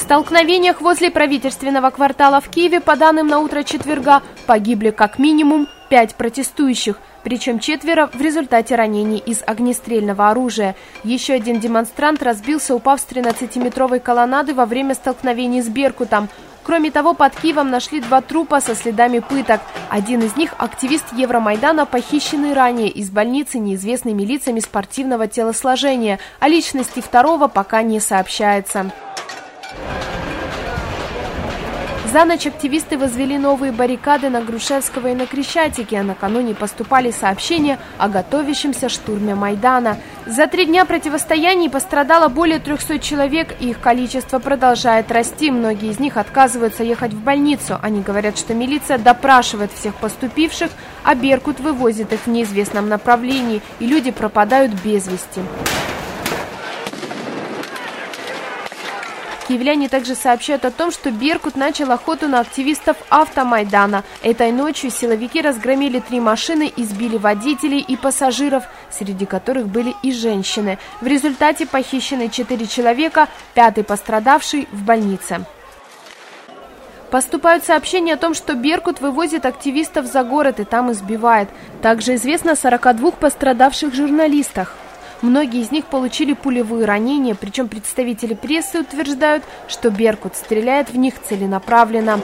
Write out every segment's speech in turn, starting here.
столкновениях возле правительственного квартала в Киеве, по данным на утро четверга, погибли как минимум 5 протестующих, причем 4 в результате ранений из огнестрельного оружия. Еще один демонстрант разбился, упав с 13-метровой колоннады во время столкновений с «Беркутом». Кроме того, под Киевом нашли 2 трупа со следами пыток. Один из них – активист Евромайдана, похищенный ранее из больницы неизвестными лицами спортивного телосложения. О личности второго пока не сообщается. За ночь активисты возвели новые баррикады на Грушевского и на Крещатике, а накануне поступали сообщения о готовящемся штурме Майдана. За 3 дня противостояний пострадало более 300 человек, и их количество продолжает расти. Многие из них отказываются ехать в больницу. Они говорят, что милиция допрашивает всех поступивших, а «Беркут» вывозит их в неизвестном направлении, и люди пропадают без вести. Киевляне также сообщают о том, что «Беркут» начал охоту на активистов Автомайдана. Этой ночью силовики разгромили 3 машины, избили водителей и пассажиров, среди которых были и женщины. В результате похищены 4 человека, 5-й пострадавший в больнице. Поступают сообщения о том, что «Беркут» вывозит активистов за город и там избивает. Также известно о 42 пострадавших журналистах. Многие из них получили пулевые ранения, причем представители прессы утверждают, что «Беркут» стреляет в них целенаправленно.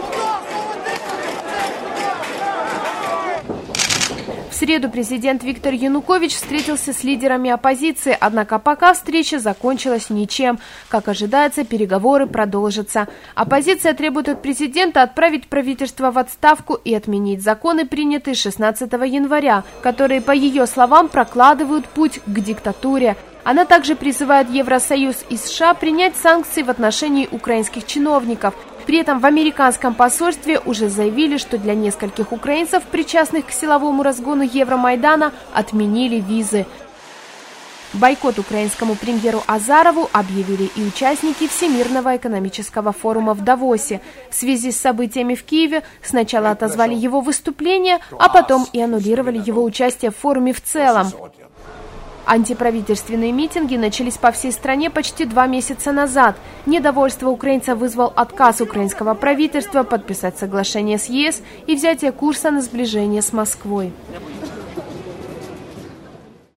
В среду президент Виктор Янукович встретился с лидерами оппозиции, однако пока встреча закончилась ничем. Как ожидается, переговоры продолжатся. Оппозиция требует от президента отправить правительство в отставку и отменить законы, принятые 16 января, которые, по ее словам, прокладывают путь к диктатуре. Она также призывает Евросоюз и США принять санкции в отношении украинских чиновников. При этом в американском посольстве уже заявили, что для нескольких украинцев, причастных к силовому разгону Евромайдана, отменили визы. Бойкот украинскому премьеру Азарову объявили и участники Всемирного экономического форума в Давосе. В связи с событиями в Киеве сначала отозвали его выступление, а потом и аннулировали его участие в форуме в целом. Антиправительственные митинги начались по всей стране почти 2 месяца назад. Недовольство украинцев вызвал отказ украинского правительства подписать соглашение с ЕС и взятие курса на сближение с Москвой.